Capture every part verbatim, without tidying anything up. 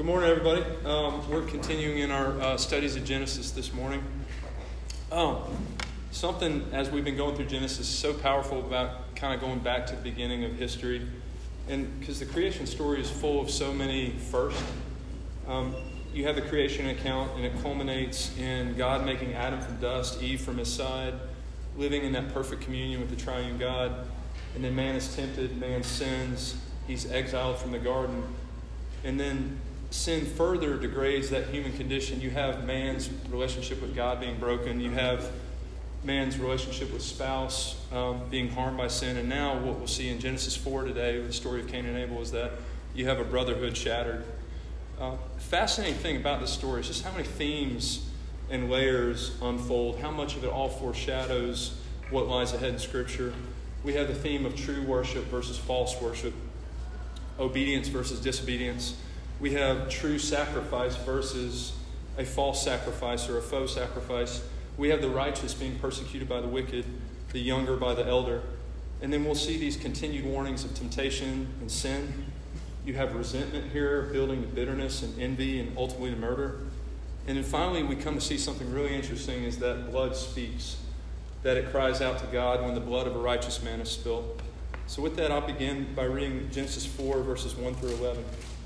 morning, everybody. Um, we're continuing in our uh, studies of Genesis this morning. Um, something, as we've been going through Genesis, so powerful about kind of going back to the beginning of history. And because the creation story is full of so many firsts. Um, you have the creation account, and it culminates in God making Adam from dust, Eve from his side, living in that perfect communion with the triune God. And then man is tempted, man sins, he's exiled from the garden. And then sin further degrades that human condition. You have man's relationship with God being broken. You have man's relationship with spouse um, being harmed by sin. And now what we'll see in Genesis four today with the story of Cain and Abel is that you have a brotherhood shattered. Uh, fascinating thing about this story is just how many themes and layers unfold, how much of it all foreshadows what lies ahead in Scripture. We have the theme of true worship versus false worship, obedience versus disobedience. We have true sacrifice versus a false sacrifice or a faux sacrifice. We have the righteous being persecuted by the wicked, the younger by the elder. And then we'll see these continued warnings of temptation and sin. You have resentment here, building to bitterness and envy and ultimately to murder. And then finally, we come to see something really interesting is that blood speaks, that it cries out to God when the blood of a righteous man is spilled. So with that, I'll begin by reading Genesis four, verses one through eleven.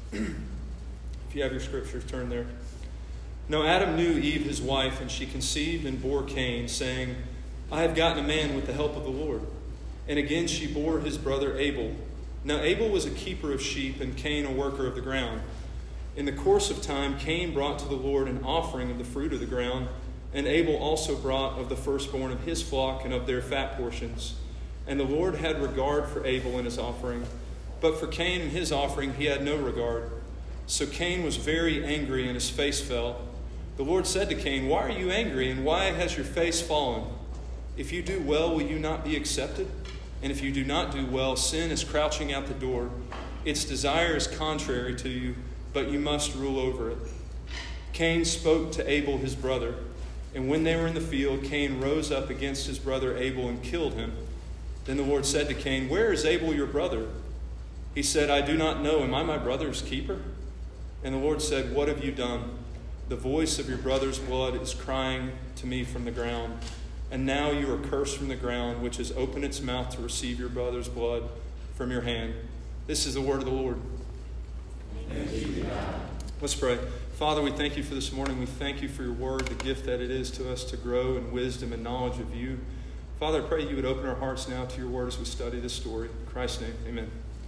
If you have your scriptures, turn there. Now Adam knew Eve, his wife, and she conceived and bore Cain, saying, I have gotten a man with the help of the Lord. And again she bore his brother Abel. Now Abel was a keeper of sheep, and Cain a worker of the ground. In the course of time, Cain brought to the Lord an offering of the fruit of the ground, and Abel also brought of the firstborn of his flock and of their fat portions. And the Lord had regard for Abel and his offering, but for Cain and his offering he had no regard. So Cain was very angry, and his face fell. The Lord said to Cain, Why are you angry, and why has your face fallen? If you do well, will you not be accepted? And if you do not do well, sin is crouching out the door. Its desire is contrary to you, but you must rule over it. Cain spoke to Abel his brother, and when they were in the field, Cain rose up against his brother Abel and killed him. Then the Lord said to Cain, Where is Abel your brother? He said, I do not know. Am I my brother's keeper? And the Lord said, What have you done? The voice of your brother's blood is crying to me from the ground. And now you are cursed from the ground, which has opened its mouth to receive your brother's blood from your hand. This is the word of the Lord. Thanks be to God. Let's pray. Father, we thank you for this morning. We thank you for your word, the gift that it is to us to grow in wisdom and knowledge of you. Father, I pray you would open our hearts now to your word as we study this story. In Christ's name, amen.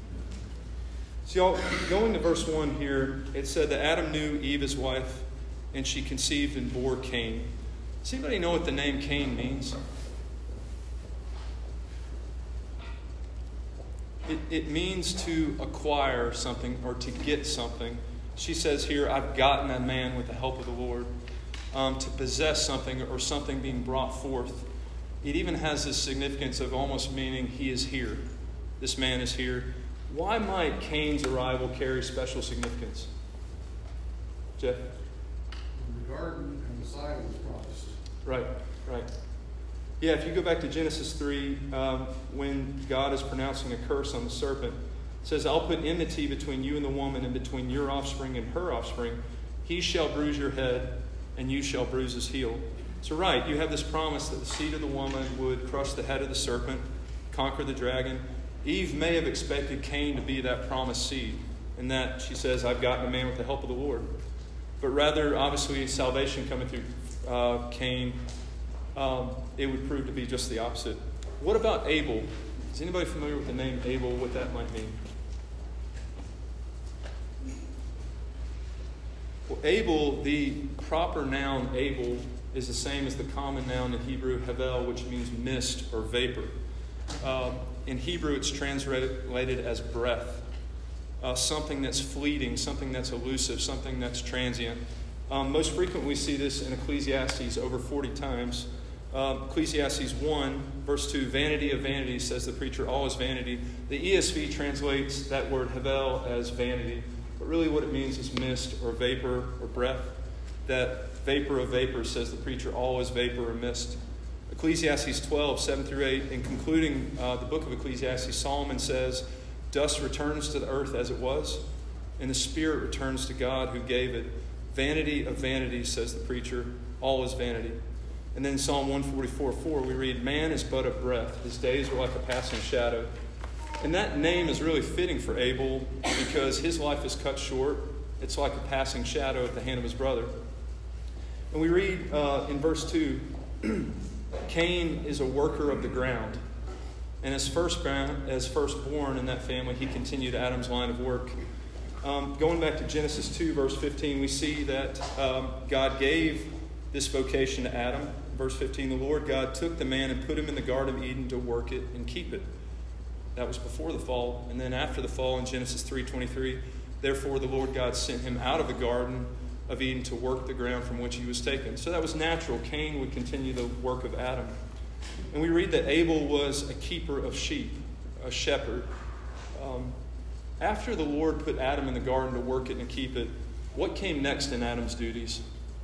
So y'all, going to verse one here, it said that Adam knew Eve, his wife, and she conceived and bore Cain. Does anybody know what the name Cain means? It, it means to acquire something or to get something. She says here, I've gotten a man with the help of the Lord. Um, to possess something or something being brought forth. It even has this significance of almost meaning he is here. This man is here. Why might Cain's arrival carry special significance? Jeff? The garden and the Messiah was promised. Right, right. Yeah, if you go back to Genesis three, um, when God is pronouncing a curse on the serpent, it says, I'll put enmity between you and the woman and between your offspring and her offspring. He shall bruise your head, and you shall bruise his heel. So right, you have this promise that the seed of the woman would crush the head of the serpent, conquer the dragon. Eve may have expected Cain to be that promised seed, in that she says, I've gotten a man with the help of the Lord. But rather, obviously, salvation coming through uh, Cain, um, it would prove to be just the opposite. What about Abel? Is anybody familiar with the name Abel, what that might mean? Well, Abel, the proper noun Abel, is the same as the common noun in Hebrew, Havel, which means mist or vapor. Um, in Hebrew, it's translated as breath, uh, something that's fleeting, something that's elusive, something that's transient. Um, most frequently, we see this in Ecclesiastes over forty times. Uh, Ecclesiastes one, verse two, vanity of vanities, says the preacher, all is vanity. The E S V translates that word Havel as vanity, but really what it means is mist or vapor or breath. That vapor of vapor, says the preacher, all is vapor or mist. Ecclesiastes twelve, seven through eight, in concluding uh, the book of Ecclesiastes, Solomon says, dust returns to the earth as it was, and the spirit returns to God who gave it. Vanity of vanities, says the preacher, all is vanity. And then Psalm one forty-four four, we read, man is but a breath. His days are like a passing shadow. And that name is really fitting for Abel because his life is cut short. It's like a passing shadow at the hand of his brother. And we read uh, in verse two, Cain is a worker of the ground. And as, first, as firstborn in that family, he continued Adam's line of work. Um, going back to Genesis two, verse fifteen, we see that um, God gave this vocation to Adam. Verse fifteen, the Lord God took the man and put him in the Garden of Eden to work it and keep it. That was before the fall. And then after the fall in Genesis three twenty-three, therefore the Lord God sent him out of the Garden of Eden to work the ground from which he was taken. So that was natural. Cain would continue the work of Adam. And we read that Abel was a keeper of sheep, a shepherd. Um, after the Lord put Adam in the garden to work it and keep it, what came next in Adam's duties?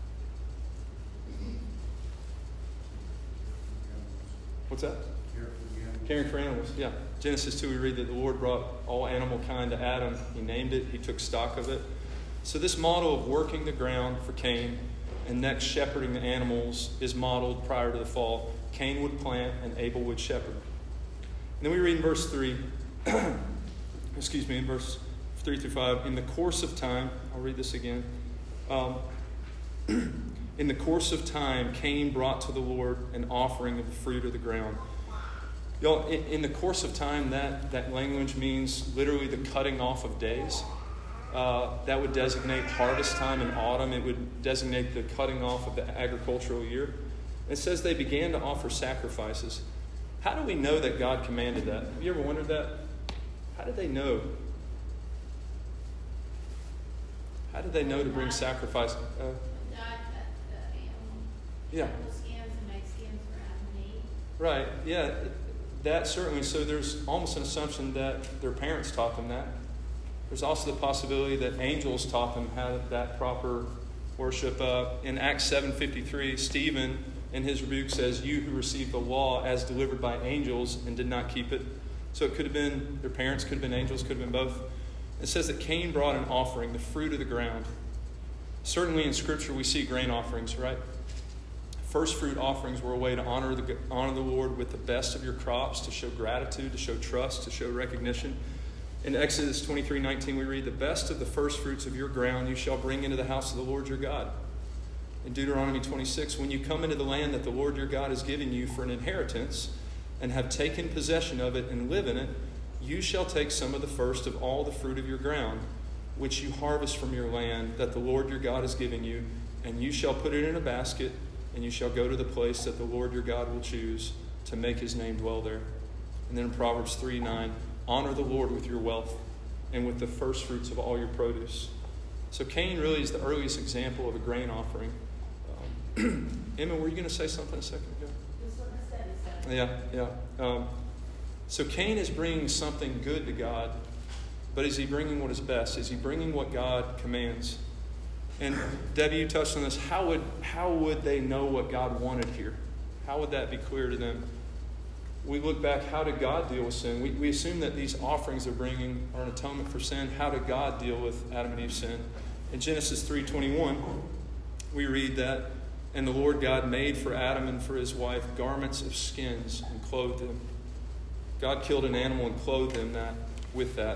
What's that? Caring for animals. Yeah. Genesis two, we read that the Lord brought all animal kind to Adam. He named it. He took stock of it. So this model of working the ground for Cain and next shepherding the animals is modeled prior to the fall. Cain would plant and Abel would shepherd. And then we read in verse three, excuse me, in verse three through five, in the course of time, I'll read this again. Um, in the course of time, Cain brought to the Lord an offering of the fruit of the ground. Y'all, in, in the course of time, that, that language means literally the cutting off of days. Uh, that would designate harvest time in autumn. It would designate the cutting off of the agricultural year. It says they began to offer sacrifices. How do we know that God commanded that? Have you ever wondered that? How did they know? How did they know to bring sacrifice? Uh, yeah. Right. Yeah. That certainly. So there's almost an assumption that their parents taught them that. There's also the possibility that angels taught them how that proper worship. Uh, in Acts seven fifty-three, Stephen in his rebuke says, you who received the law as delivered by angels and did not keep it. So it could have been their parents, could have been angels, could have been both. It says that Cain brought an offering, the fruit of the ground. Certainly in Scripture we see grain offerings, right? First fruit offerings were a way to honor the, honor the Lord with the best of your crops, to show gratitude, to show trust, to show recognition. In Exodus twenty-three nineteen, we read, the best of the first fruits of your ground you shall bring into the house of the Lord your God. In Deuteronomy twenty-six, when you come into the land that the Lord your God has given you for an inheritance and have taken possession of it and live in it, you shall take some of the first of all the fruit of your ground, which you harvest from your land that the Lord your God has given you, and you shall put it in a basket, and you shall go to the place that the Lord your God will choose to make his name dwell there. And then in Proverbs three nine, honor the Lord with your wealth and with the first fruits of all your produce. So Cain really is the earliest example of a grain offering. Um, Emma, were you going to say something a second ago? Just what I said is that. Yeah, yeah. Um, so Cain is bringing something good to God, but is he bringing what is best? Is he bringing what God commands? And Debbie, you touched on this. How would how would they know what God wanted here? How would that be clear to them? We look back, how did God deal with sin? We, we assume that these offerings they're bringing are an atonement for sin. How did God deal with Adam and Eve's sin? In Genesis three twenty-one, we read that, and the Lord God made for Adam and for his wife garments of skins and clothed them. God killed an animal and clothed them that with that.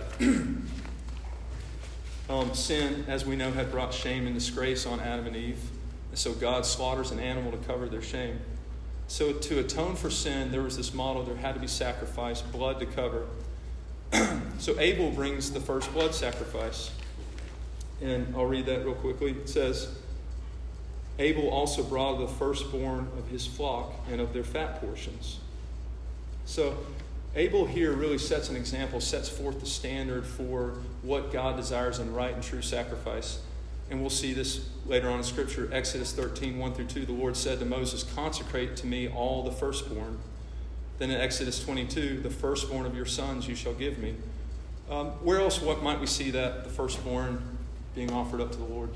um, sin, as we know, had brought shame and disgrace on Adam and Eve. And so God slaughters an animal to cover their shame. So to atone for sin, there was this model. There had to be sacrifice, blood to cover. So Abel brings the first blood sacrifice. And I'll read that real quickly. It says, Abel also brought the firstborn of his flock and of their fat portions. So Abel here really sets an example, sets forth the standard for what God desires in right and true sacrifice. And we'll see this later on in Scripture. Exodus thirteen, one through two, the Lord said to Moses, consecrate to me all the firstborn. Then in Exodus twenty-two, the firstborn of your sons you shall give me. Um, where else what might we see that, the firstborn being offered up to the Lord?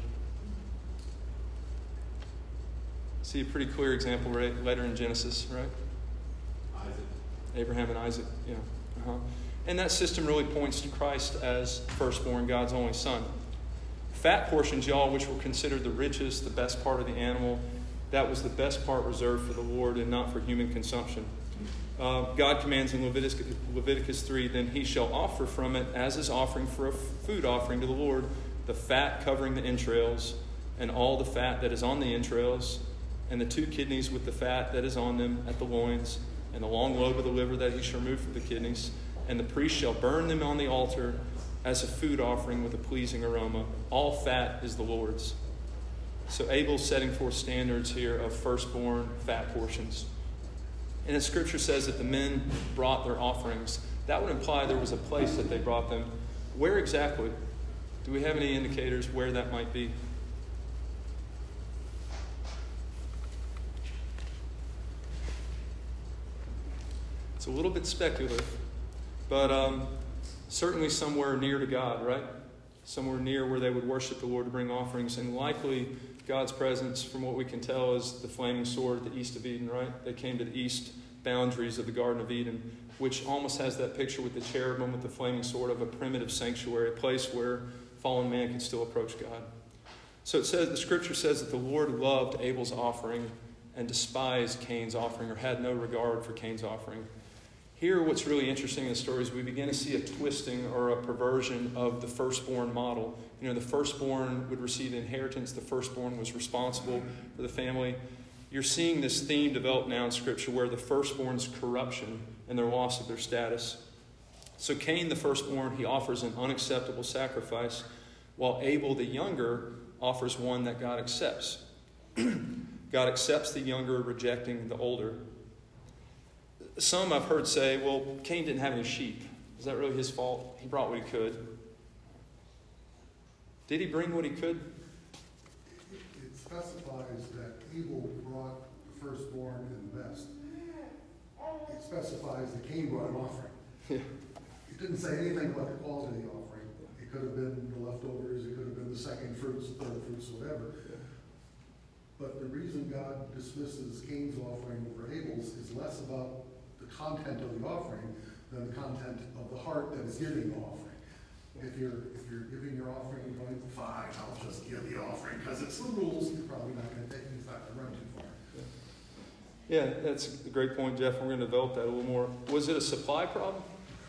See a pretty clear example right later in Genesis, right? Isaac. Abraham and Isaac, yeah. Uh-huh. And that system really points to Christ as firstborn, God's only son. Fat portions, y'all, which were considered the richest, the best part of the animal, that was the best part reserved for the Lord and not for human consumption. Uh, God commands in Leviticus, Leviticus three, then he shall offer from it as his offering for a food offering to the Lord, the fat covering the entrails, and all the fat that is on the entrails, and the two kidneys with the fat that is on them at the loins, and the long lobe of the liver that he shall remove from the kidneys. And the priest shall burn them on the altar as a food offering with a pleasing aroma. All fat is the Lord's. So Abel's setting forth standards here of firstborn fat portions. And as Scripture says that the men brought their offerings, that would imply there was a place that they brought them. Where exactly? Do we have any indicators where that might be? It's a little bit speculative, but um, certainly somewhere near to God, right? Somewhere near where they would worship the Lord to bring offerings. And likely God's presence, from what we can tell, is the flaming sword at the east of Eden, right? They came to the east boundaries of the Garden of Eden, which almost has that picture with the cherubim with the flaming sword of a primitive sanctuary, a place where fallen man could still approach God. So it says, the Scripture says that the Lord loved Abel's offering and despised Cain's offering, or had no regard for Cain's offering. Here, what's really interesting in the story is we begin to see a twisting or a perversion of the firstborn model. You know, the firstborn would receive the inheritance. The firstborn was responsible for the family. You're seeing this theme develop now in Scripture where the firstborn's corruption and their loss of their status. So Cain, the firstborn, he offers an unacceptable sacrifice, while Abel, the younger, offers one that God accepts. God accepts the younger, rejecting the older. Some I've heard say, well, Cain didn't have any sheep. Is that really his fault? He brought what he could. Did he bring what he could? It specifies that Abel brought the firstborn and the best. It specifies that Cain brought an offering. Yeah. It didn't say anything about the quality of the offering. It could have been the leftovers, it could have been the second fruits, the third fruits, whatever. Yeah. But the reason God dismisses Cain's offering over Abel's is less about the content of the offering than the content of the heart that is giving the offering. If you're if you're giving your offering and going, fine, I'll just give the offering because it's the rules, you're probably not going to take it's not going to run too far. Yeah, that's a great point, Jeff. We're going to develop that a little more. Was it a supply problem?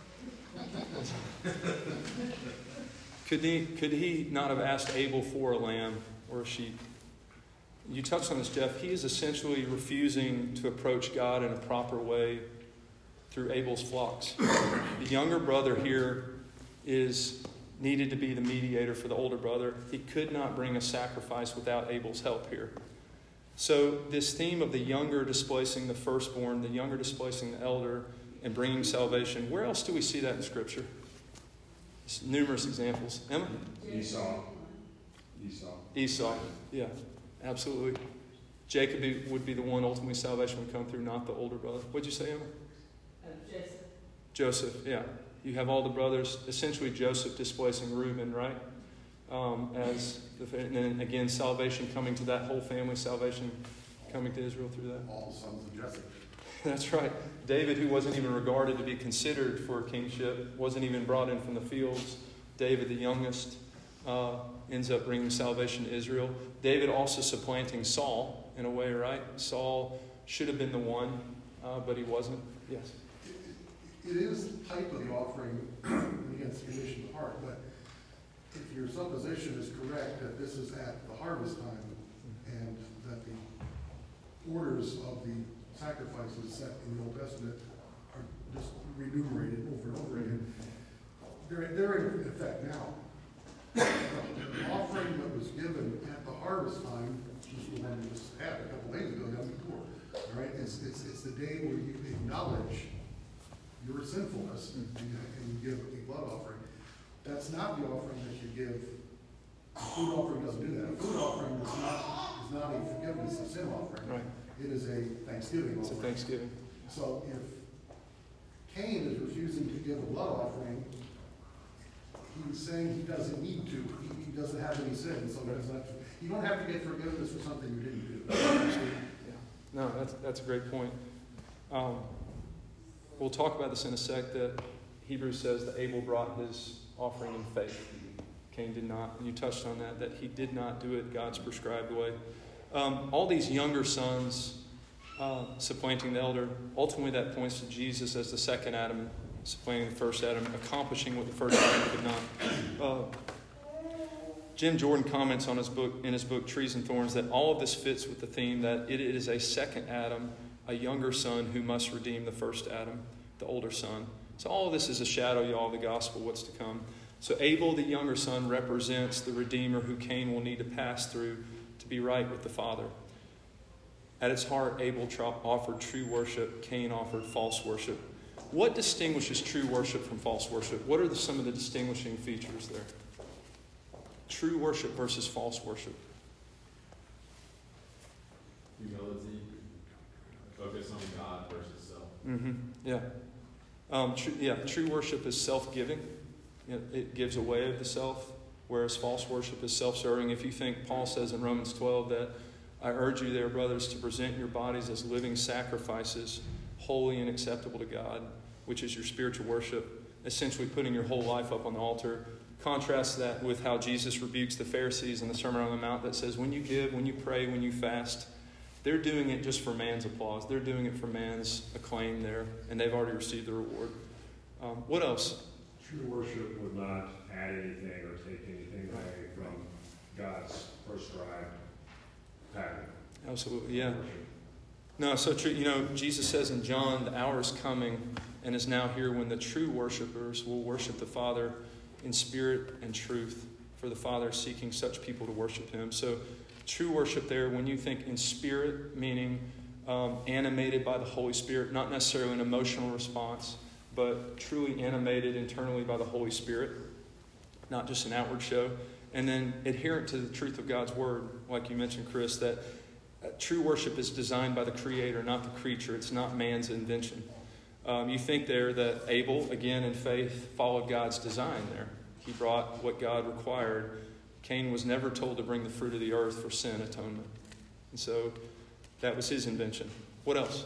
could he could he not have asked Abel for a lamb or a sheep? You touched on this, Jeff. He is essentially refusing to approach God in a proper way through Abel's flocks. The younger brother here is needed to be the mediator for the older brother. He could not bring a sacrifice without Abel's help here. So this theme of the younger displacing the firstborn, the younger displacing the elder, and bringing salvation, where else do we see that in Scripture? There's numerous examples. Emma? Esau. Esau. Esau, yeah, absolutely. Jacob would be the one ultimately salvation would come through, not the older brother. What'd you say, Emma? Uh, Joseph. Joseph, yeah. You have all the brothers, essentially Joseph displacing Reuben, right? Um, as the, and then again, salvation coming to that whole family, salvation coming to Israel through that. All the sons of Jesse. That's right. David, who wasn't even regarded to be considered for kingship, wasn't even brought in from the fields. David, the youngest, uh, ends up bringing salvation to Israel. David also supplanting Saul in a way, right? Saul should have been the one, uh, but he wasn't. Yes. It is type of the offering against the condition of the heart, but if your supposition is correct that this is at the harvest time and that the orders of the sacrifices set in the Old Testament are just renumerated over and over again, they're, they're in effect now. The offering that was given at the harvest time, which is the one we just had a couple days ago, Yom Kippur, all right? It's, it's, it's the day where you acknowledge your sinfulness and, and you give a blood offering. That's not the offering that you give. A food offering doesn't do that. A food offering is not is not a forgiveness of sin offering. Right. It is a thanksgiving It's a offering. Thanksgiving. So if Cain is refusing to give a blood offering, he's saying he doesn't need to. He, he doesn't have any sin, so he doesn't have to. You don't have to get forgiveness for something you didn't do. Yeah. No, that's that's a great point. Um, we'll talk about this in a sec, that Hebrews says that Abel brought his offering in faith. Cain did not. And you touched on that, that he did not do it God's prescribed way. Um, all these younger sons uh, supplanting the elder, ultimately that points to Jesus as the second Adam, supplanting the first Adam, accomplishing what the first Adam could not. Uh, Jim Jordan comments on his book in his book Trees and Thorns that all of this fits with the theme that it is a second Adam, a younger son who must redeem the first Adam, the older son. So all of this is a shadow, y'all, of the gospel, what's to come. So Abel, the younger son, represents the Redeemer who Cain will need to pass through to be right with the Father. At its heart, Abel tra- offered true worship. Cain offered false worship. What distinguishes true worship from false worship? What are the, some of the distinguishing features there? True worship versus false worship. Humility, focus on God versus self. Mm-hmm. Yeah. Um, tr- yeah. True worship is self-giving. You know, it gives away of the self, whereas false worship is self-serving. If you think Paul says in Romans twelve that I urge you there, brothers, to present your bodies as living sacrifices, holy and acceptable to God, which is your spiritual worship, essentially putting your whole life up on the altar. Contrast that with how Jesus rebukes the Pharisees in the Sermon on the Mount that says when you give, when you pray, when you fast, they're doing it just for man's applause. They're doing it for man's acclaim there, and they've already received the reward. Um, what else? True worship would not add anything or take anything away from God's prescribed pattern. Absolutely, yeah. No, so true. You know, Jesus says in John, the hour is coming and is now here when the true worshipers will worship the Father in spirit and truth, for the Father is seeking such people to worship him. So true worship there, when you think in spirit, meaning um, animated by the Holy Spirit, not necessarily an emotional response, but truly animated internally by the Holy Spirit, not just an outward show. And then adherent to the truth of God's Word, like you mentioned, Chris, that uh, true worship is designed by the Creator, not the creature. It's not man's invention. Um, you think there that Abel, again in faith, followed God's design there. He brought what God required. Cain was never told to bring the fruit of the earth for sin atonement. And so that was his invention. What else?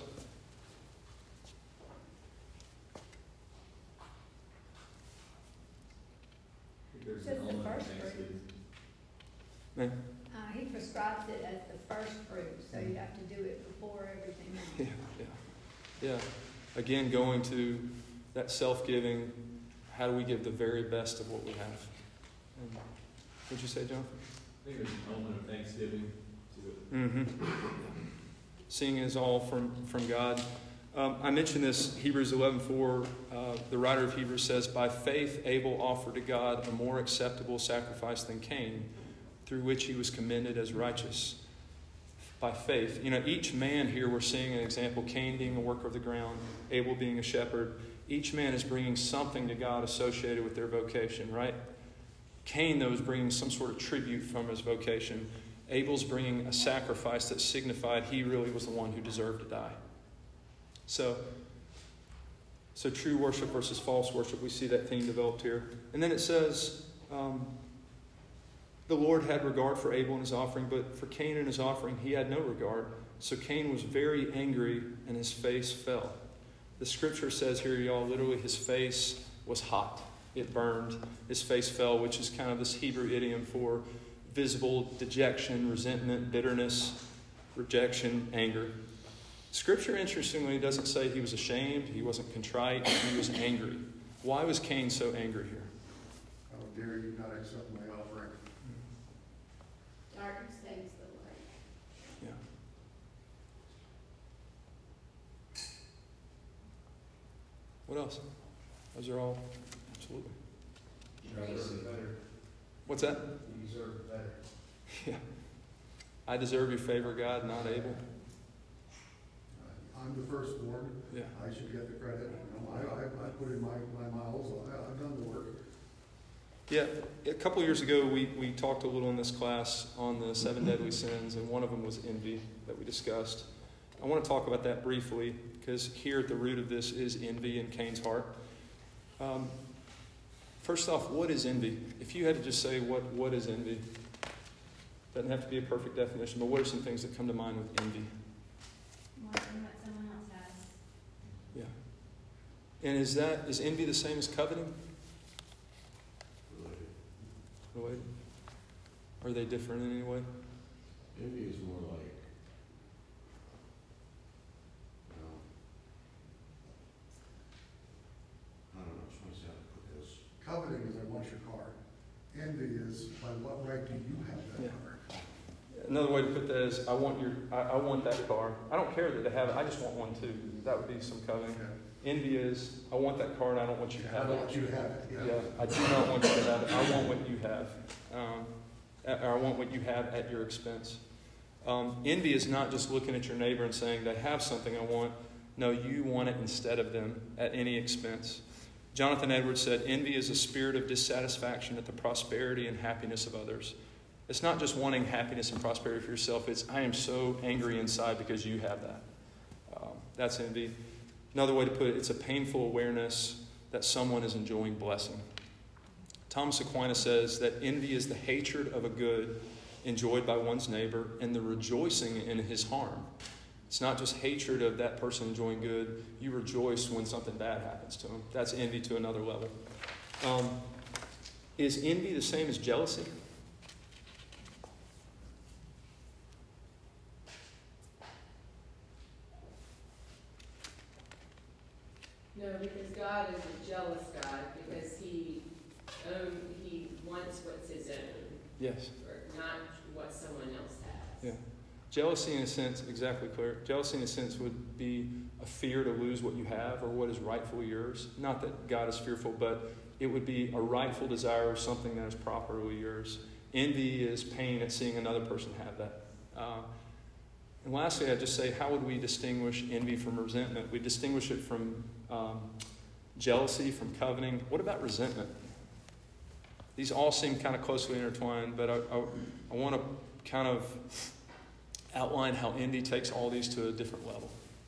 There's Just an the element of first thanksgiving. Man. Uh, he prescribes it as the first fruit, so you have to do it before everything else. Yeah, yeah, yeah. Again, going to that self-giving, how do we give the very best of what we have? And what'd you say, Jonathan? I think there's an element of thanksgiving to it. Mm-hmm. Seeing is all from, from God. Um, I mentioned this, Hebrews eleven four, uh, the writer of Hebrews says, by faith Abel offered to God a more acceptable sacrifice than Cain, through which he was commended as righteous. By faith. You know, each man here we're seeing an example, Cain being a worker of the ground, Abel being a shepherd. Each man is bringing something to God associated with their vocation, right? Cain, though, is bringing some sort of tribute from his vocation. Abel's bringing a sacrifice that signified he really was the one who deserved to die. So, so true worship versus false worship, we see that theme developed here. And then it says, um, the Lord had regard for Abel and his offering, but for Cain and his offering he had no regard. So Cain was very angry and his face fell. The scripture says here, y'all, literally his face was hot. It burned. His face fell, which is kind of this Hebrew idiom for visible dejection, resentment, bitterness, rejection, anger. Scripture, interestingly, doesn't say he was ashamed, he wasn't contrite, he was angry. Why was Cain so angry here? How dare you not accept my offering? Darkness saves the light. Yeah. What else? Those are all, absolutely. You deserve better. What's that? You deserve better. Yeah. I deserve your favor, God, not Abel. I'm the firstborn. Yeah. I should get the credit. You know, I, I, I put in my, my miles. I, I've done the work. Yeah, a couple years ago, we, we talked a little in this class on the seven deadly sins, and one of them was envy that we discussed. I want to talk about that briefly, because here at the root of this is envy in Cain's heart. Um, first off, what is envy? If you had to just say what, what is envy, doesn't have to be a perfect definition, but what are some things that come to mind with envy? Wanting what someone else has. Yeah. And is that is envy the same as coveting? Related. Related? Are they different in any way? Envy is more like, you know, I don't know, I'm trying to see how to put this. Coveting is I want your car. Envy is by what right do you have that Yeah. car? Another way to put that is, I want your, I, I want that car. I don't care that they have it. I just want one too. That would be some coveting. Okay. Envy is, I want that car and I don't want you to I have don't it. want you to have it, yeah. Yeah, I do not want you to have it. I want what you have. Um, or I want what you have at your expense. Um, envy is not just looking at your neighbor and saying, they have something I want. No, you want it instead of them at any expense. Jonathan Edwards said, envy is a spirit of dissatisfaction at the prosperity and happiness of others. It's not just wanting happiness and prosperity for yourself. It's, I am so angry inside because you have that. Um, that's envy. Another way to put it, it's a painful awareness that someone is enjoying blessing. Thomas Aquinas says that envy is the hatred of a good enjoyed by one's neighbor and the rejoicing in his harm. It's not just hatred of that person enjoying good. You rejoice when something bad happens to them. That's envy to another level. Um, is envy the same as jealousy? No, because God is a jealous God, because he own, he wants what's his own, Yes. or not what someone else has. Yeah. Jealousy, in a sense, exactly clear. Jealousy, in a sense, would be a fear to lose what you have or what is rightfully yours. Not that God is fearful, but it would be a rightful desire of something that is properly yours. Envy is pain at seeing another person have that. Uh, and lastly, I'd just say, how would we distinguish envy from resentment? We distinguish it from um, jealousy, from coveting. What about resentment? These all seem kind of closely intertwined, but I, I, I want to kind of outline how envy takes all these to a different level.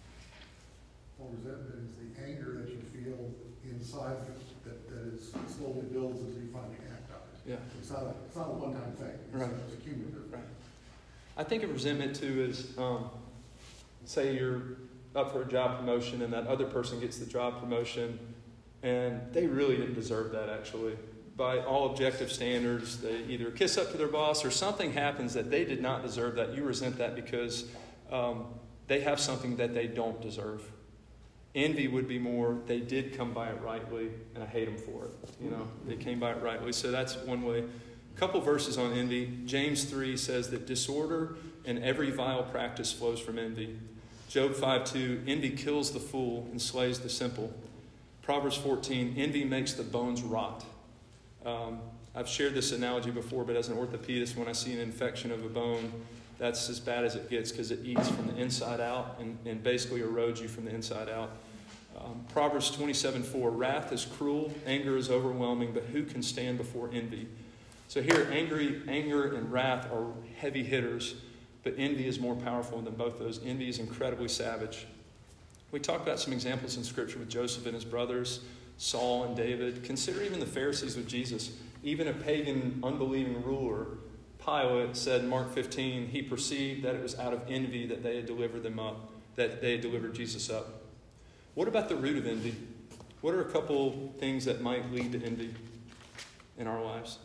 Well, resentment is the anger that you feel inside that, that is slowly builds until you finally act on it. Yeah. It's not a, it's not a one-time thing. It's, Right. it's a cumulative. Right. I think of resentment too as, um, say you're up for a job promotion and that other person gets the job promotion and they really didn't deserve that actually. By all objective standards, they either kiss up to their boss or something happens that they did not deserve that. You resent that because um, they have something that they don't deserve. Envy would be more, they did come by it rightly and I hate them for it. You know, they came by it rightly. So that's one way. A couple verses on envy. James three says that disorder and every vile practice flows from envy. Job five two, envy kills the fool and slays the simple. Proverbs fourteen, envy makes the bones rot. Um, I've shared this analogy before, but as an orthopedist, when I see an infection of a bone, that's as bad as it gets because it eats from the inside out and, and basically erodes you from the inside out. Um, Proverbs twenty-seven four, wrath is cruel, anger is overwhelming, but who can stand before envy? So here, angry, anger and wrath are heavy hitters, but envy is more powerful than both those. Envy is incredibly savage. We talked about some examples in Scripture with Joseph and his brothers, Saul and David. Consider even the Pharisees with Jesus. Even a pagan, unbelieving ruler, Pilate, said in Mark fifteen, he perceived that it was out of envy that they had delivered them up, that they had delivered Jesus up. What about the root of envy? What are a couple things that might lead to envy in our lives?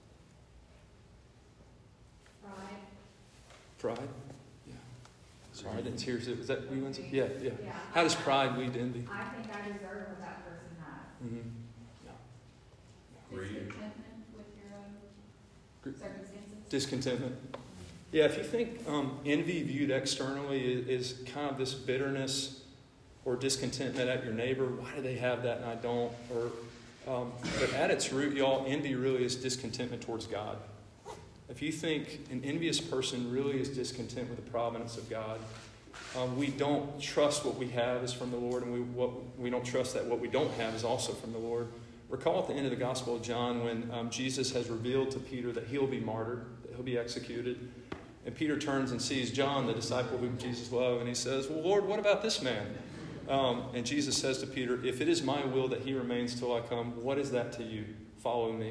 Pride. Pride? Yeah. Sorry, I didn't hear it. Was that you, Lindsay? Yeah, yeah. Yeah. How does pride lead to envy? I think I deserve what that person has. Mm-hmm. Greed. Discontentment with your own Gr- circumstances. Discontentment. Yeah, if you think um, envy viewed externally is, is kind of this bitterness or discontentment at your neighbor, why do they have that and I don't? Or, um, but at its root, y'all, envy really is discontentment towards God. If you think an envious person really is discontent with the providence of God, um, we don't trust what we have is from the Lord, and we what we don't trust that what we don't have is also from the Lord. Recall at the end of the Gospel of John when um, Jesus has revealed to Peter that he'll be martyred, that he'll be executed. And Peter turns and sees John, the disciple whom Jesus loved, and he says, well, Lord, what about this man? Um, and Jesus says to Peter, if it is my will that he remains till I come, what is that to you? Follow me.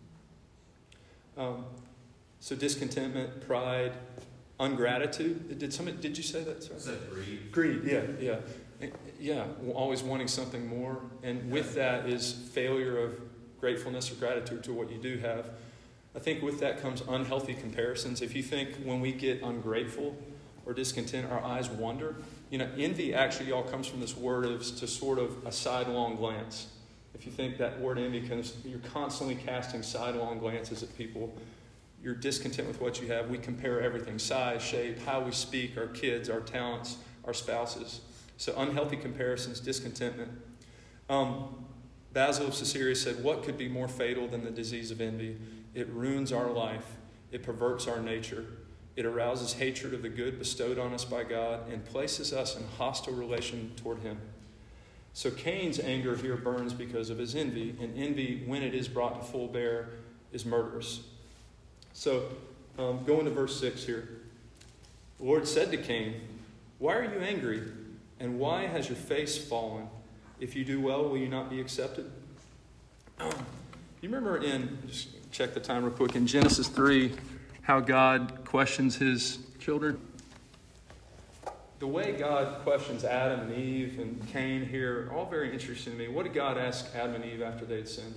Um, so discontentment, pride, ungratitude. Did somebody, did you say that? Sorry. Is that greed? Greed, yeah, yeah. Yeah, always wanting something more. And with that is failure of gratefulness or gratitude to what you do have. I think with that comes unhealthy comparisons. If you think when we get ungrateful or discontent, our eyes wander. You know, envy actually all comes from this word of to sort of a sidelong glance. If you think that word envy comes, you're constantly casting sidelong glances at people. You're discontent with what you have. We compare everything, size, shape, how we speak, our kids, our talents, our spouses. So unhealthy comparisons, discontentment. Um, Basil of Caesarea said, what could be more fatal than the disease of envy? It ruins our life. It perverts our nature. It arouses hatred of the good bestowed on us by God and places us in hostile relation toward Him. So Cain's anger here burns because of his envy, and envy, when it is brought to full bear, is murderous. So um, going to verse six here. The Lord said to Cain, why are you angry, and why has your face fallen? If you do well, will you not be accepted? You remember in, just check the time real quick, in Genesis three, how God questions his children? The way God questions Adam and Eve and Cain here, all very interesting to me. What did God ask Adam and Eve after they had sinned?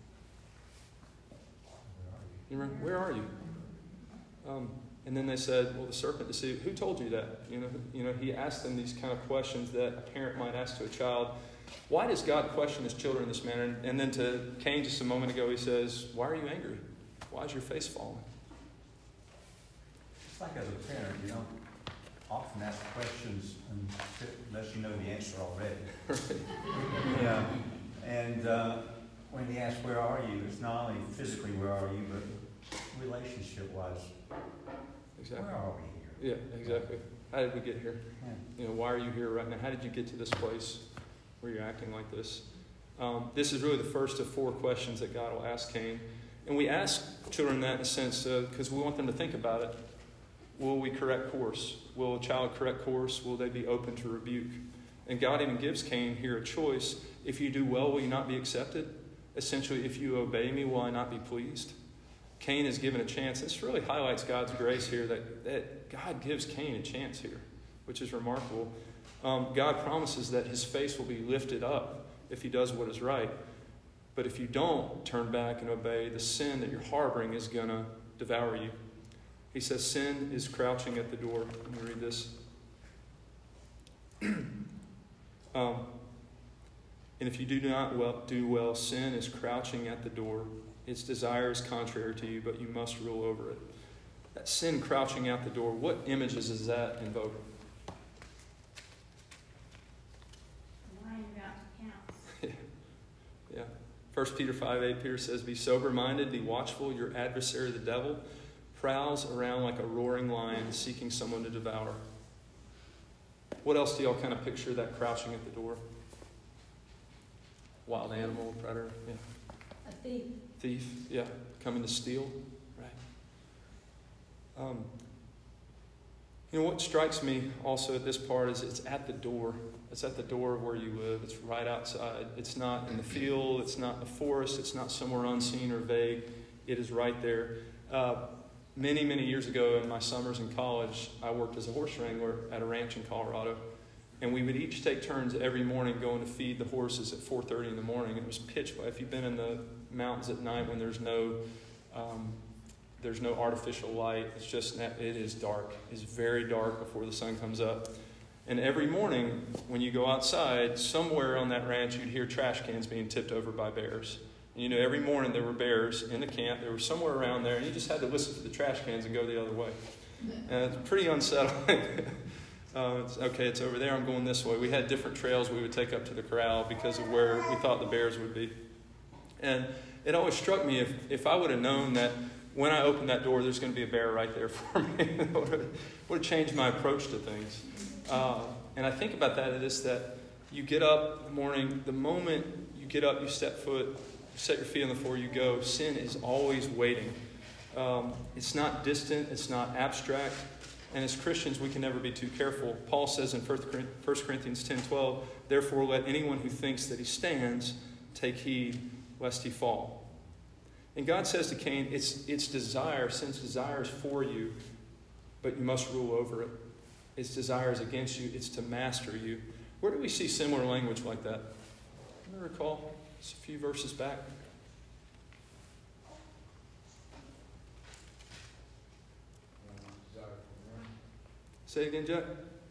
You remember, where are you? Um, and then they said, well, the serpent deceived. Who told you that? You know, you know, he asked them these kind of questions that a parent might ask to a child. Why does God question his children in this manner? And then to Cain just a moment ago, he says, why are you angry? Why is your face falling? It's like as a parent, you don't often ask questions unless you know the answer already. Yeah. And uh, when he asks, where are you? It's not only physically where are you, but relationship-wise, Exactly. where are we here? Yeah, exactly. How did we get here? Yeah. You know, why are you here right now? How did you get to this place where you're acting like this? Um, this is really the first of four questions that God will ask Cain. And we ask children that in a sense because uh, we want them to think about it. Will we correct course? Will a child correct course? Will they be open to rebuke? And God even gives Cain here a choice. If you do well, will you not be accepted? Essentially, if you obey me, will I not be pleased? Cain is given a chance. This really highlights God's grace here, that, that God gives Cain a chance here, which is remarkable. Um, God promises that his face will be lifted up if he does what is right. But if you don't turn back and obey, the sin that you're harboring is going to devour you. He says sin is crouching at the door. Let me read this. um, and if you do not well, do well, sin is crouching at the door. Its desire is contrary to you, but you must rule over it. That sin crouching out the door, what images does that invoke? Lying about to count. Yeah. First Peter five eight, Peter says, be sober-minded, be watchful. Your adversary, the devil, prowls around like a roaring lion seeking someone to devour. What else do y'all kind of picture that crouching at the door? Wild animal, predator, yeah. A thief. Thief, yeah, coming to steal, right? Um, you know, what strikes me also at this part is it's at the door. It's at the door of where you live. It's right outside. It's not in the field. It's not in the forest. It's not somewhere unseen or vague. It is right there. Uh, many, many years ago in my summers in college, I worked as a horse wrangler at a ranch in Colorado. And we would each take turns every morning going to feed the horses at four thirty in the morning. It was pitch black. If you've been in the mountains at night when there's no um, there's no artificial light, it's just, it is dark. It's very dark before the sun comes up. And every morning when you go outside, somewhere on that ranch you'd hear trash cans being tipped over by bears. And you know, every morning there were bears in the camp. They were somewhere around there, and you just had to listen to the trash cans and go the other way. And it's pretty unsettling. Uh, it's, okay, it's over there, I'm going this way. We had different trails we would take up to the corral because of where we thought the bears would be. And it always struck me if, if I would have known that when I opened that door, there's going to be a bear right there for me. It would have, would have changed my approach to things. Uh, and I think about that, it is that you get up in the morning, the moment you get up, you step foot, you set your feet on the floor, you go, sin is always waiting. Um, it's not distant, it's not abstract. And as Christians, we can never be too careful. Paul says in First Corinthians ten twelve, therefore let anyone who thinks that he stands take heed lest he fall. And God says to Cain, it's, it's desire, since desire is for you, but you must rule over it. Its desire is against you, it's to master you. Where do we see similar language like that? I recall it's a few verses back. Say it again, Jack.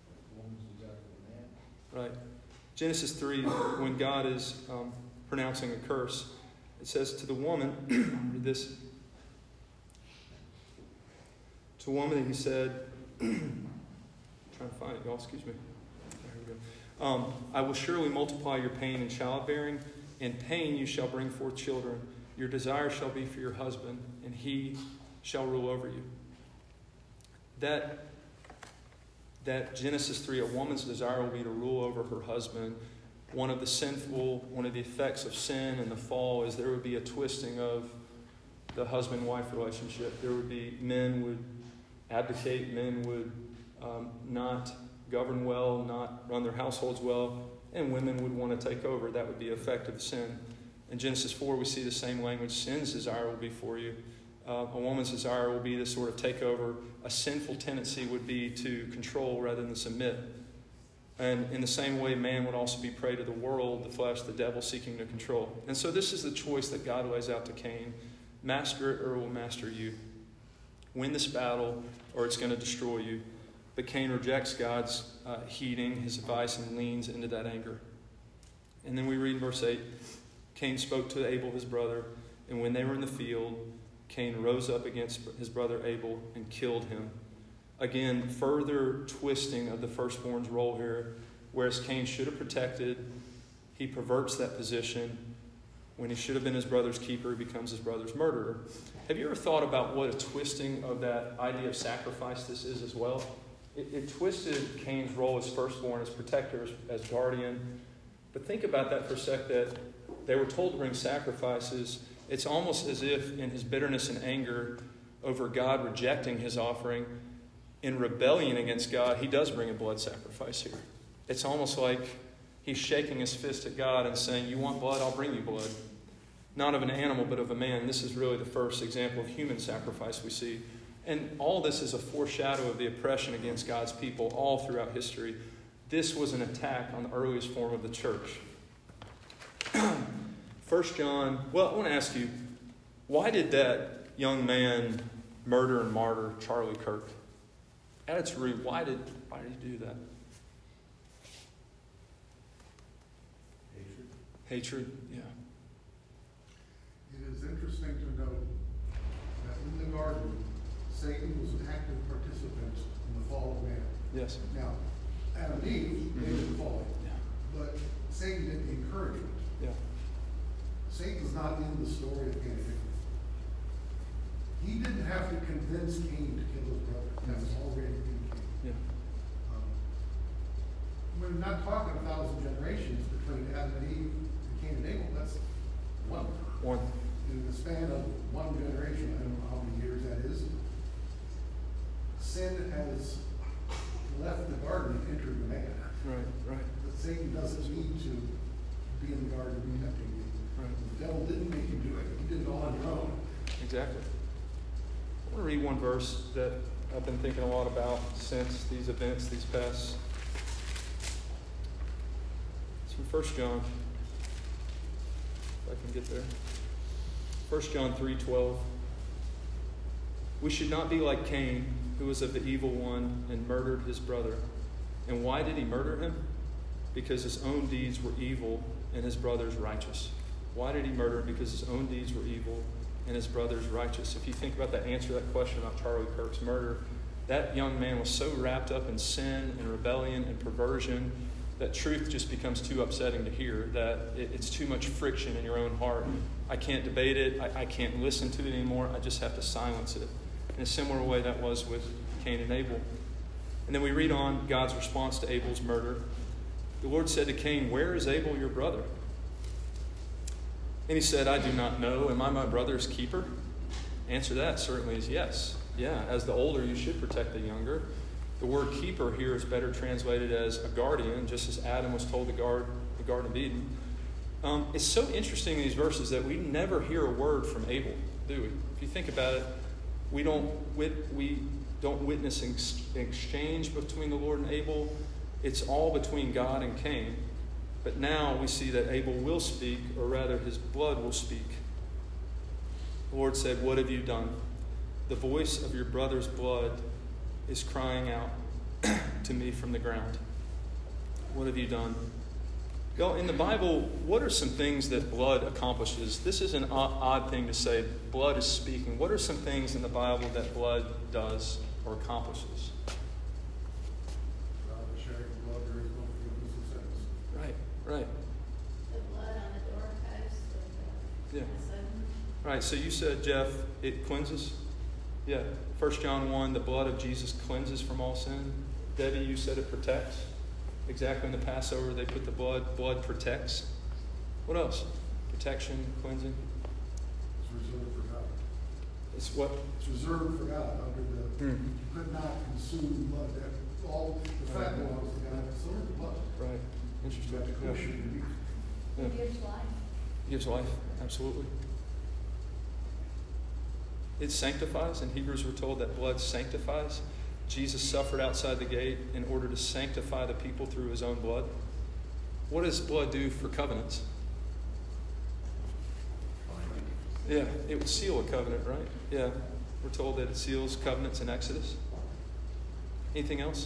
Right. Genesis three, when God is um, pronouncing a curse, it says to the woman, read this. To the woman, he said, I'm trying to find it, y'all, excuse me. There we go. Um, I will surely multiply your pain in childbearing. In pain you shall bring forth children. Your desire shall be for your husband, and he shall rule over you. That That Genesis three, a woman's desire will be to rule over her husband. One of the sinful, one of the effects of sin and the fall is there would be a twisting of the husband-wife relationship. There would be, men would abdicate, men would um, not govern well, not run their households well, and women would want to take over. That would be an effect of sin. In Genesis four, we see the same language. Sin's desire will be for you. Uh, a woman's desire will be to sort of take over. A sinful tendency would be to control rather than submit. And in the same way, man would also be prey to the world, the flesh, the devil seeking to control. And so this is the choice that God lays out to Cain. Master it or it will master you. Win this battle or it's going to destroy you. But Cain rejects God's uh, heeding, his advice, and leans into that anger. And then we read in verse eight, Cain spoke to Abel, his brother, and when they were in the field, Cain rose up against his brother Abel and killed him. Again, further twisting of the firstborn's role here. Whereas Cain should have protected, he perverts that position. When he should have been his brother's keeper, he becomes his brother's murderer. Have you ever thought about what a twisting of that idea of sacrifice this is as well? It, it twisted Cain's role as firstborn, as protector, as, as guardian. But think about that for a sec, that they were told to bring sacrifices. It's almost as if in his bitterness and anger over God rejecting his offering, in rebellion against God, he does bring a blood sacrifice here. It's almost like he's shaking his fist at God and saying, you want blood? I'll bring you blood. Not of an animal, but of a man. This is really the first example of human sacrifice we see. And all this is a foreshadow of the oppression against God's people all throughout history. This was an attack on the earliest form of the church. First John, well, I want to ask you, why did that young man murder and martyr Charlie Kirk? At its root, why did, why did he do that? Hatred. Hatred, yeah. It is interesting to note that in the garden, Satan was an active participant in the fall of man. Yes. Now, Adam and Eve, they Mhm. didn't fall, Yeah. but Satan didn't encourage it. Yeah. Satan's not in the story of Cain and Abel. He didn't have to convince Cain to kill his brother. That was already in Cain. Yeah. Um, we're not talking a thousand generations between Adam and Eve and Cain and Abel. That's one. One. In the span of one generation, I don't know how many years that is, sin has left the garden and entered the man. Right, right, But Satan doesn't need to be in the garden protecting you. right. The devil didn't make you do it. You did it all on your own. Exactly. I want to read one verse that I've been thinking a lot about since these events, these past. It's from First John. If I can get there. First John three twelve. We should not be like Cain, who was of the evil one and murdered his brother. And why did he murder him? Because his own deeds were evil and his brother's righteous. Why did he murder him? Because his own deeds were evil and his brother's righteous. If you think about that answer to that question about Charlie Kirk's murder, that young man was so wrapped up in sin and rebellion and perversion that truth just becomes too upsetting to hear, that it, it's too much friction in your own heart. I can't debate it. I, I can't listen to it anymore. I just have to silence it. In a similar way that was with Cain and Abel. And then we read on God's response to Abel's murder. The Lord said to Cain, where is Abel your brother? And he said, I do not know. Am I my brother's keeper? Answer to that certainly is yes. Yeah, as the older, you should protect the younger. The word keeper here is better translated as a guardian, just as Adam was told to guard the Garden of Eden. Um, it's so interesting in these verses that we never hear a word from Abel, do we? If you think about it, we don't wit- we don't witness an exchange between the Lord and Abel. It's all between God and Cain. But now we see that Abel will speak, or rather his blood will speak. The Lord said, "What have you done? The voice of your brother's blood is crying out to me from the ground. What have you done?" You know, in the Bible, what are some things that blood accomplishes? This is an odd thing to say. Blood is speaking. What are some things in the Bible that blood does or accomplishes? Without the shedding of blood, there is no forgiveness of sins. Right, right. The blood on the doorpost of the, Yeah. the son. Right, so you said, Jeff, it cleanses? Yeah. First John one, the blood of Jesus cleanses from all sin. Debbie, you said it protects. Exactly, in the Passover, they put the blood. Blood protects. What else? Protection, cleansing. It's reserved for God. It's what? It's reserved for God under the, Mm. you could not consume blood. That, all the fat belongs to God, so does the blood. Right. You Interesting. have to Yeah. kosher your meat. Yeah. It gives life. Gives life, absolutely. It sanctifies. In Hebrews, we're told that blood sanctifies. Jesus suffered outside the gate in order to sanctify the people through his own blood. What does blood do for covenants? Yeah, it would seal a covenant, right? Yeah, we're told that it seals covenants in Exodus. Anything else?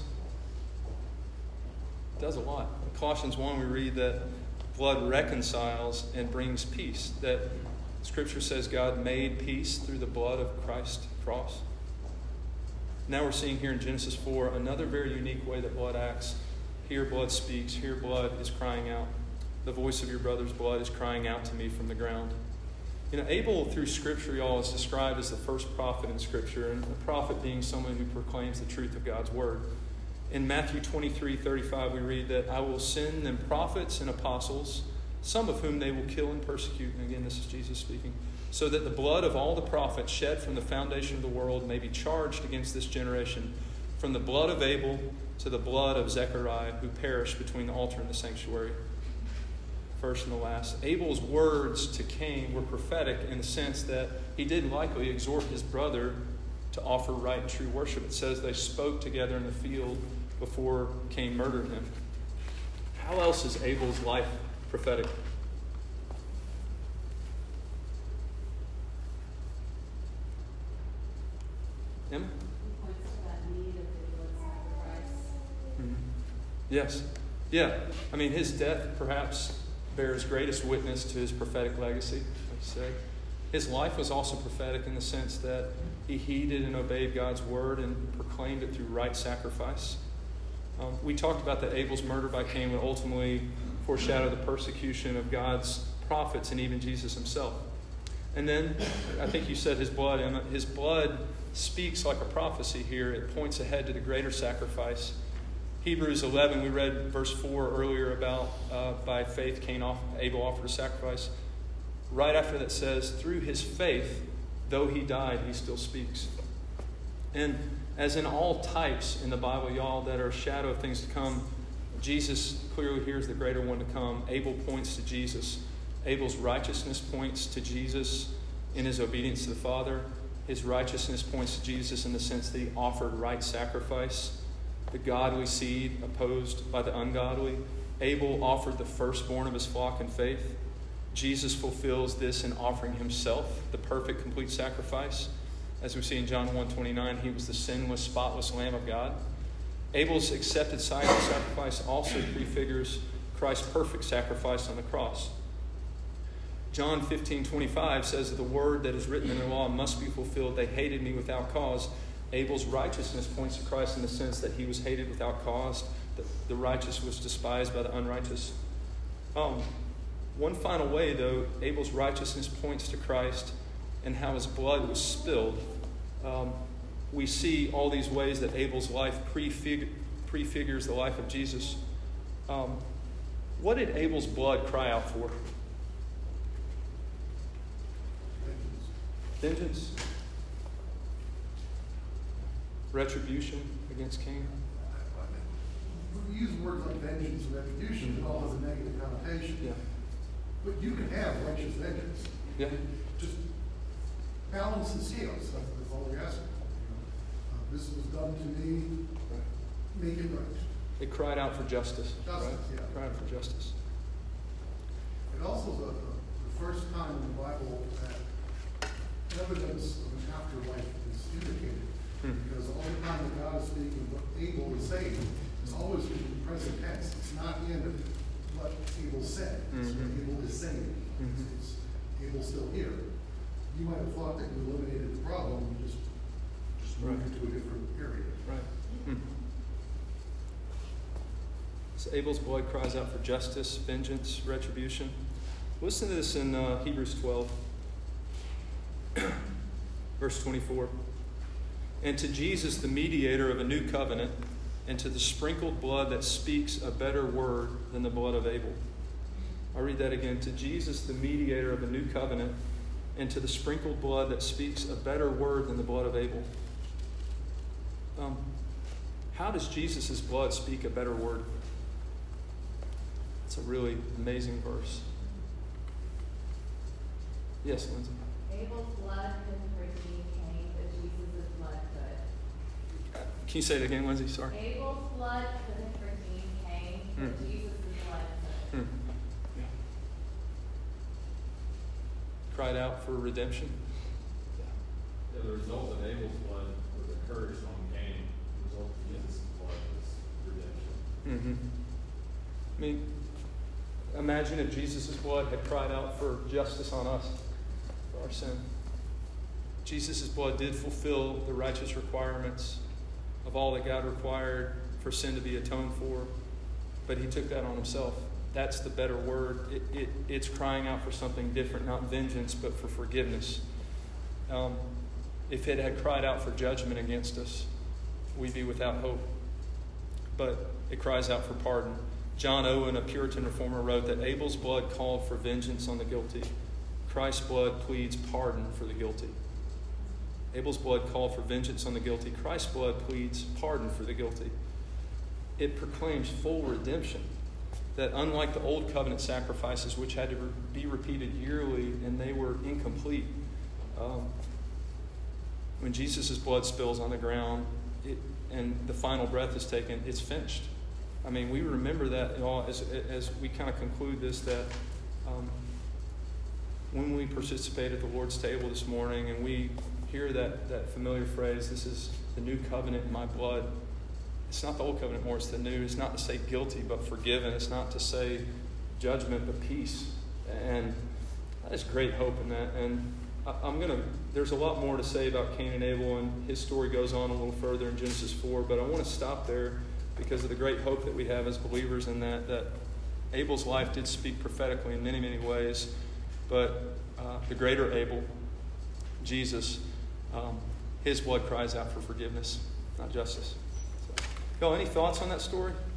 It does a lot. In Colossians one, we read that blood reconciles and brings peace. That Scripture says God made peace through the blood of Christ's cross. Now we're seeing here in Genesis four another very unique way that blood acts. Here blood speaks. Here blood is crying out. The voice of your brother's blood is crying out to me from the ground. You know, Abel through Scripture, y'all, is described as the first prophet in Scripture, and a prophet being someone who proclaims the truth of God's word. In Matthew twenty-three thirty-five, we read that I will send them prophets and apostles, some of whom they will kill and persecute. And again, this is Jesus speaking. So that the blood of all the prophets shed from the foundation of the world may be charged against this generation, from the blood of Abel to the blood of Zechariah, who perished between the altar and the sanctuary. First and the last. Abel's words to Cain were prophetic in the sense that he did likely exhort his brother to offer right and true worship. It says they spoke together in the field before Cain murdered him. How else is Abel's life prophetic? Emma? He points to that need of the blood sacrifice. Mm-hmm. Yes. Yeah. I mean, his death perhaps bears greatest witness to his prophetic legacy, like you said. His life was also prophetic in the sense that he heeded and obeyed God's word and proclaimed it through right sacrifice. Um, we talked about that Abel's murder by Cain would ultimately foreshadow the persecution of God's prophets and even Jesus himself. And then, I think you said his blood, Emma, his blood speaks like a prophecy here. It points ahead to the greater sacrifice. Hebrews eleven, we read verse four earlier about uh, by faith Cain off, Abel offered a sacrifice. Right after that says, through his faith, though he died, he still speaks. And as in all types in the Bible, y'all, that are a shadow of things to come, Jesus clearly here is the greater one to come. Abel points to Jesus. Abel's righteousness points to Jesus in his obedience to the Father. His righteousness points to Jesus in the sense that he offered right sacrifice. The godly seed opposed by the ungodly. Abel offered the firstborn of his flock in faith. Jesus fulfills this in offering himself, the perfect, complete sacrifice. As we see in John one twenty-nine, he was the sinless, spotless Lamb of God. Abel's accepted sacrifice also prefigures Christ's perfect sacrifice on the cross. John fifteen twenty-five says that the word that is written in the law must be fulfilled. They hated me without cause. Abel's righteousness points to Christ in the sense that he was hated without cause. The, the righteous was despised by the unrighteous. Um, one final way, though, Abel's righteousness points to Christ and how his blood was spilled. Um, we see all these ways that Abel's life prefig- prefigures the life of Jesus. Um, what did Abel's blood cry out for? Vengeance. Vengeance? Retribution against Cain? We use words like vengeance and retribution, it all has a negative connotation. Yeah. But you can have righteous vengeance. Yeah. Just balance the scales, that's, that's all we're asking. You know, uh, this was done to me, make it right. It cried out for justice. Justice, right? yeah. Cried out for justice. It also is the, the first time in the Bible that evidence of an afterlife is indicated. Hmm. Because all the time that God is speaking what Abel is saying, it's always in the present tense. It's not in what Abel said. It's what Mhm. Abel is saying. Mhm. It's, it's Abel's still here. You might have thought that you eliminated the problem, you just, just moved Right. it to a different area. Right. Hmm. So Abel's blood cries out for justice, vengeance, retribution. Listen to this in uh, Hebrews twelve, verse twenty-four. And to Jesus, the mediator of a new covenant, and to the sprinkled blood that speaks a better word than the blood of Abel. I'll read that again. To Jesus, the mediator of a new covenant, and to the sprinkled blood that speaks a better word than the blood of Abel. Um, how does Jesus' blood speak a better word? It's a really amazing verse. Yes, Lindsay. Abel's blood couldn't redeem Cain, but Jesus' blood could. Can you say it again, Lindsay? Sorry. Abel's blood couldn't redeem Cain, but Hmm. Jesus' blood could. Hmm. Yeah. Cried out for redemption. Yeah, the result of Abel's blood was a curse on Cain. The result of Jesus' blood was redemption. Mm-hmm. I mean, imagine if Jesus' blood had cried out for justice on us, for our sin. Jesus' blood did fulfill the righteous requirements of all that God required for sin to be atoned for, but he took that on himself. That's the better word. It, it, it's crying out for something different, not vengeance, but for forgiveness. Um, if it had cried out for judgment against us, we'd be without hope. But it cries out for pardon. John Owen, a Puritan reformer, wrote that Abel's blood called for vengeance on the guilty. Christ's blood pleads pardon for the guilty. Abel's blood called for vengeance on the guilty. Christ's blood pleads pardon for the guilty. It proclaims full redemption. That unlike the old covenant sacrifices, which had to re- be repeated yearly and they were incomplete, um, when Jesus' blood spills on the ground it, and the final breath is taken, it's finished. I mean, we remember that you know, as, as we kind of conclude this, that um, when we participate at the Lord's table this morning and we hear that, that familiar phrase, this is the new covenant in my blood. It's not the old covenant more, it's the new. It's not to say guilty, but forgiven. It's not to say judgment, but peace. And that is great hope in that. And I, I'm going to, there's a lot more to say about Cain and Abel, and his story goes on a little further in Genesis four, but I want to stop there because of the great hope that we have as believers in that, that Abel's life did speak prophetically in many, many ways, but uh, the greater Abel, Jesus, um, his blood cries out for forgiveness, not justice. So, y'all, any thoughts on that story?